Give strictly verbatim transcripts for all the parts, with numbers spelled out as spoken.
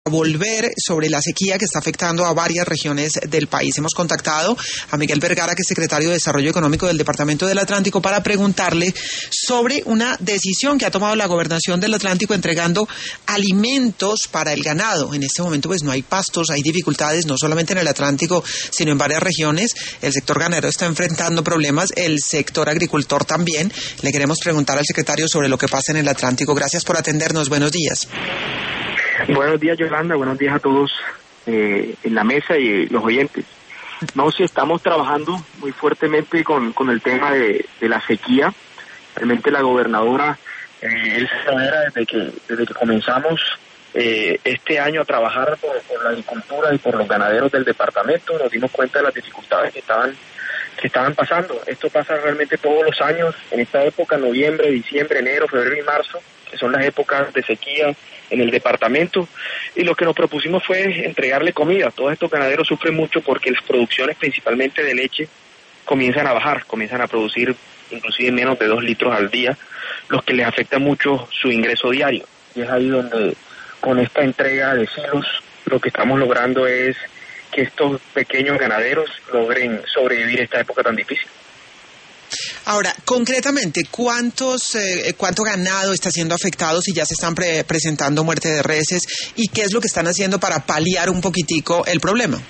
volver sobre la sequía que está afectando a varias regiones del país. Hemos contactado a Miguel Vergara, que es secretario de Desarrollo Económico del Departamento del Atlántico, para preguntarle sobre una decisión que ha tomado la Gobernación del Atlántico entregando alimentos para el ganado. En este momento pues no hay pastos, hay dificultades no solamente en el Atlántico, sino en varias regiones. El sector ganadero está enfrentando problemas, el sector agricultor también. Le queremos preguntar al secretario sobre lo que pasa en el Atlántico. Gracias por atendernos. Buenos días. Buenos días, Yolanda. Buenos días a todos eh, en la mesa y los oyentes. No, sí, estamos trabajando muy fuertemente con, con el tema de, de la sequía. Realmente la gobernadora, eh, Elsa Loera, desde que, desde que comenzamos eh, este año a trabajar por, por la agricultura y por los ganaderos del departamento, nos dimos cuenta de las dificultades que estaban que estaban pasando. Esto pasa realmente todos los años, en esta época, noviembre, diciembre, enero, febrero y marzo, que son las épocas de sequía en el departamento, y lo que nos propusimos fue entregarle comida. Todos estos ganaderos sufren mucho porque las producciones, principalmente de leche, comienzan a bajar, comienzan a producir inclusive menos de dos litros al día, lo que les afecta mucho su ingreso diario. Y es ahí donde, con esta entrega de silos, lo que estamos logrando es que estos pequeños ganaderos logren sobrevivir esta época tan difícil. Ahora, concretamente, ¿cuántos, eh, cuánto ganado está siendo afectado, si ya se están pre- presentando muerte de reses, y qué es lo que están haciendo para paliar un poquitico el problema?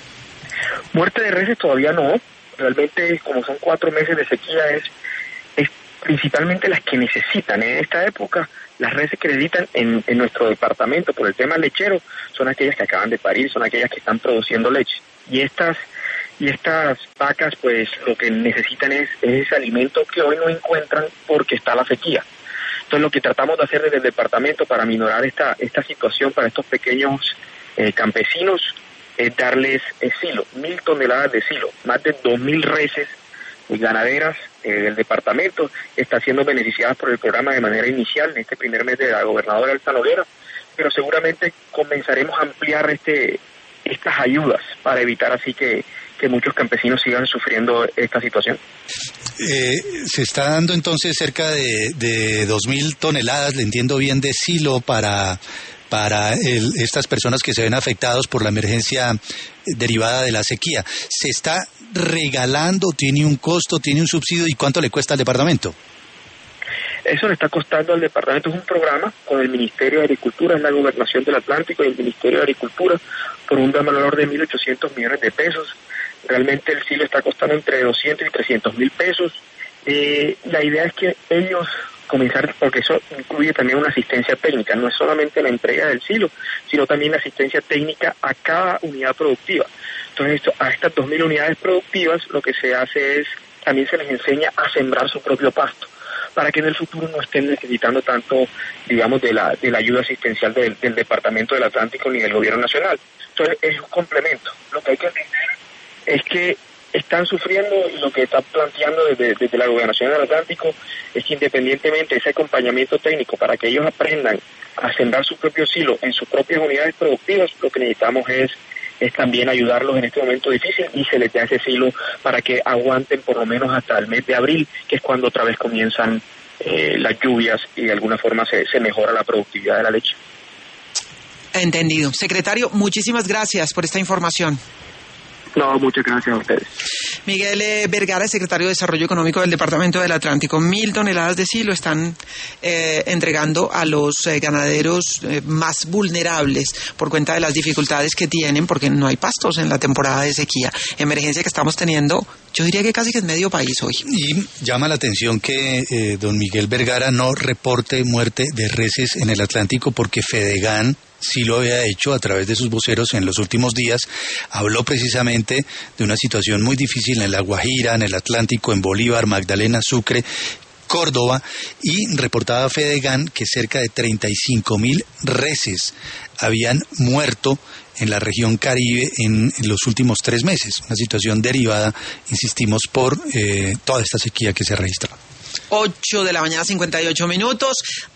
Muerte de reses todavía no. Realmente, como son cuatro meses de sequía, es, es principalmente las que necesitan en esta época. Las reses que necesitan en, en nuestro departamento por el tema lechero son aquellas que acaban de parir, son aquellas que están produciendo leche. Y estas y estas vacas, pues, lo que necesitan es, es ese alimento que hoy no encuentran porque está la sequía. Entonces, lo que tratamos de hacer desde el departamento para minorar esta esta situación para estos pequeños eh, campesinos es darles eh, silo, mil toneladas de silo, más de dos mil reses ganaderas eh, del departamento están siendo beneficiadas por el programa de manera inicial en este primer mes de la gobernadora Elsa Loera, pero seguramente comenzaremos a ampliar este estas ayudas para evitar así que, que muchos campesinos sigan sufriendo esta situación. Eh, se está dando entonces cerca de, de dos mil toneladas, le entiendo bien, de silo para... para el, estas personas que se ven afectados por la emergencia derivada de la sequía. ¿Se está regalando? ¿Tiene un costo? ¿Tiene un subsidio? ¿Y cuánto le cuesta al departamento? Eso le está costando al departamento. Es un programa con el Ministerio de Agricultura, es la Gobernación del Atlántico y el Ministerio de Agricultura, por un valor de mil ochocientos millones de pesos. Realmente el silo está costando entre doscientos y trescientos mil pesos. Eh, la idea es que ellos comenzar, porque eso incluye también una asistencia técnica, no es solamente la entrega del silo, sino también la asistencia técnica a cada unidad productiva. Entonces, esto, a estas dos mil unidades productivas, lo que se hace es, también se les enseña a sembrar su propio pasto, para que en el futuro no estén necesitando tanto, digamos, de la de la ayuda asistencial del, del Departamento del Atlántico ni del Gobierno Nacional. Entonces, es un complemento. Lo que hay que entender es que están sufriendo, y lo que está planteando desde, desde la Gobernación del Atlántico es que, independientemente de ese acompañamiento técnico para que ellos aprendan a sembrar su propio silo en sus propias unidades productivas, lo que necesitamos es, es también ayudarlos en este momento difícil y se les da ese silo para que aguanten por lo menos hasta el mes de abril, que es cuando otra vez comienzan eh, las lluvias y de alguna forma se, se mejora la productividad de la leche. Entendido. Secretario, muchísimas gracias por esta información. No, muchas gracias a ustedes. Miguel eh, Vergara, secretario de Desarrollo Económico del Departamento del Atlántico. Mil toneladas de silo están eh, entregando a los eh, ganaderos eh, más vulnerables por cuenta de las dificultades que tienen, porque no hay pastos en la temporada de sequía. Emergencia que estamos teniendo, yo diría que casi que es medio país hoy. Y llama la atención que eh, don Miguel Vergara no reporte muerte de reses en el Atlántico, porque Fedegan sí lo había hecho a través de sus voceros en los últimos días. Habló precisamente de una situación muy difícil en La Guajira, en el Atlántico, en Bolívar, Magdalena, Sucre, Córdoba, y reportaba Fedegan que cerca de treinta y cinco mil reses habían muerto en la región Caribe en, en los últimos tres meses. Una situación derivada, insistimos, por eh, toda esta sequía que se registra. ocho de la mañana, cincuenta y ocho minutos.